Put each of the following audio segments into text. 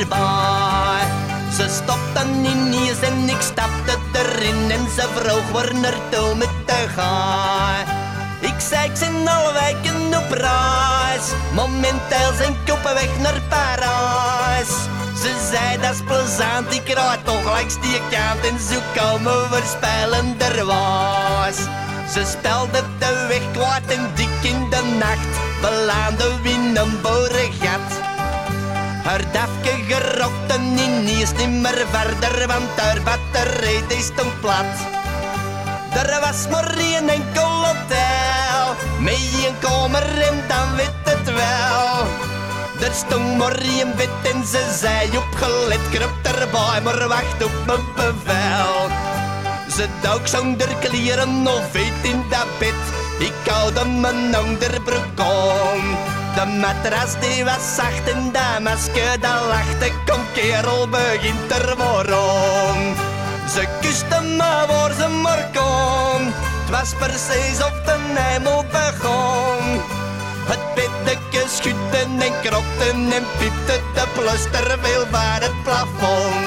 erbij. Ze stopte ineens en ik stapte erin en ze vroeg waar naartoe met te gaan. Ik zei, ik zijn alle wijken op reis, momenteel zijn koppen weg naar Parijs. Ze zei, dat is plezant, ik rijd toch langs die kant en zo komen we spelenderwijs. Ze spelde de weg kwaad en dik in de nacht, belandden we in een boerengat. Haar dafke gerokt en ineens niet meer verder, want haar batterij die stond plat. Er was maar één enkel hotel, met één kamer en dan weet het wel. Er stond maar één bed en ze zei opgelet, kruipt erbij, maar wacht op mijn bevel. Ze dook zonder kleren of veet in dat bed, ik houde mijn onderbroek om. De matras die was zacht en dat masker dat lachte, kom kerel begint er maar om. Ze kuste me waar ze maar kon, het was precies of de hemel begon. Het beddeke schudde en krokte en piepte de pluster veel bij het plafond.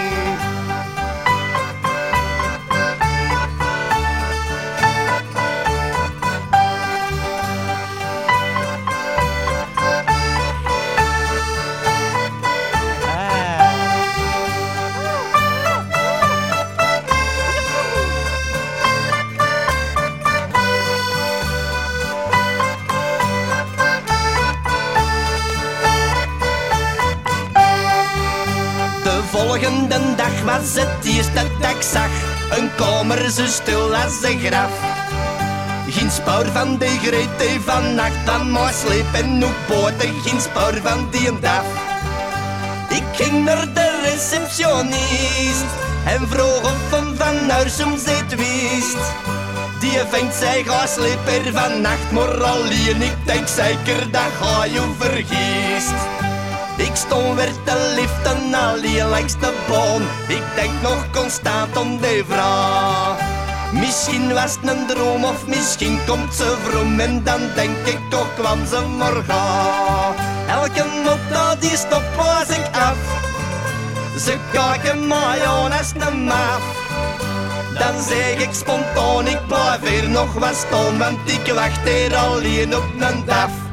De volgende dag was het eerste dat ik zag, een kamer zo stil als een graf. Geen spoor van de Grete van nacht van mij sleep en ook boten, geen spoor van die een daf. Ik ging naar de receptionist en vroeg of hem van huis om ze het wist. Die vindt zij ga slepen vannacht, maar alleen ik denk zeker dat ga je vergist. Ik stond weer te liften alleen langs de boom, ik denk nog constant om die vrouw. Misschien was het een droom of misschien komt ze vroom en dan denk ik toch kwam ze maar gauw. Elke motor die stopt was ik af, ze kijken mij aan als een maaf. Dan zeg ik spontaan, ik blijf hier nog wat staan, want ik wacht hier alleen op een daf.